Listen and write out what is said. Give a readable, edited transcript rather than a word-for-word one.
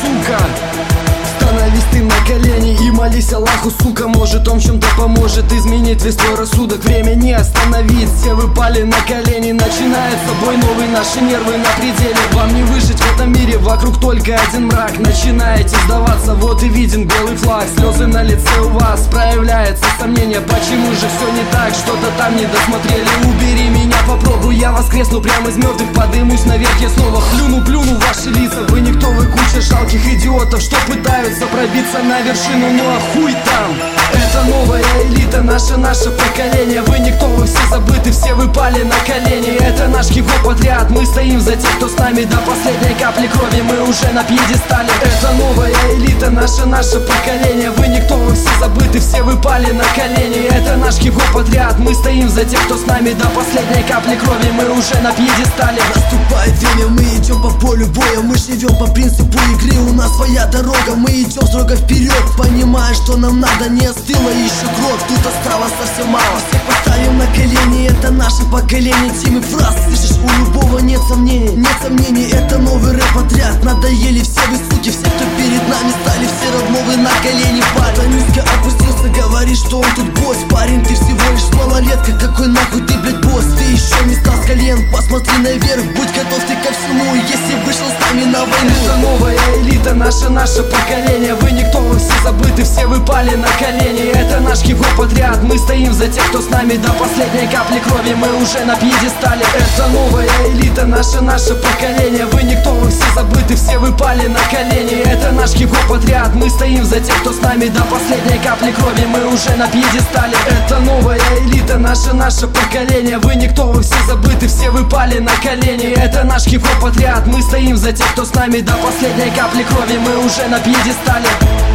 сука. Становись ты на колени и молись Аллаху, сука. Может он в чем-то поможет изменить весь твой рассудок. Время не остановить, все выпали на колени. Начинается бой новый, наши нервы на пределе. Вам не выжить в этом мире, вокруг только один мрак. Начинаете сдаваться, вот и виден белый флаг. Слезы на лице у вас, проявляется сомнение. Почему же все не так, что-то там не досмотрели. Убери меня, попробуй, я воскресну прямо из мертвых. Подымусь наверх, я снова плюну в ваши лица. Вы никто, вы куча жалких идиотов, что пытаются пробиться на вершину, ну а хуй там. Это новая элита, наше поколение. Вы никто, вы все забыты, все выпали на колени. Это наш хип-хоп отряд, мы стоим за тех, кто с нами до последней капли крови. Мы уже на пьедестале. Это новая элита, наше поколение. Вы никто, вы все забыты, все выпали на колени. Это наш хип-хоп отряд, мы стоим за тех, кто с нами до последней капли крови. Мы уже на пьедестале. Наступает время, мы идем по полю боя. Мы живем по принципу игры, у нас своя дорога. Мы идем строго вперед, понимая, что нам надо. Не остыло еще кровь, тут осталось совсем мало. Всех поставим на колени, это наше поколение. Тимы фраз, слышишь, у любого нет сомнений, это новый рэп-отряд. Надоели все вы суки, все, кто перед нами стали все равно на колени. Парень низко опустился, говорит, что он тут босс. Парень, ты всего лишь малолетка, какой нахуй ты, блядь, босс. Ты еще не стал с колен, посмотри наверх, будь готов ты ко всему, если вышел с нами на войну. Это новая элита, наше поколение. Вы никто, вы все забыты, все выпали на колени. Это наш хип-хоп отряд, мы стоим за тех, кто с нами до последней капли крови. Мы уже на пьедестале. Это новая элита, наше поколение. Вы никто, вы все забыты, все выпали на колени. Это наш хип-хоп отряд, мы стоим за тех, кто с нами до последней капли крови. Мы уже на пьедестале. Это новая элита, наше поколение. Вы никто, вы все забыты, все выпали на колени. Это наш хип-хоп отряд, мы стоим за тех, кто с нами до последней капли крови. Мы уже на пьедестале.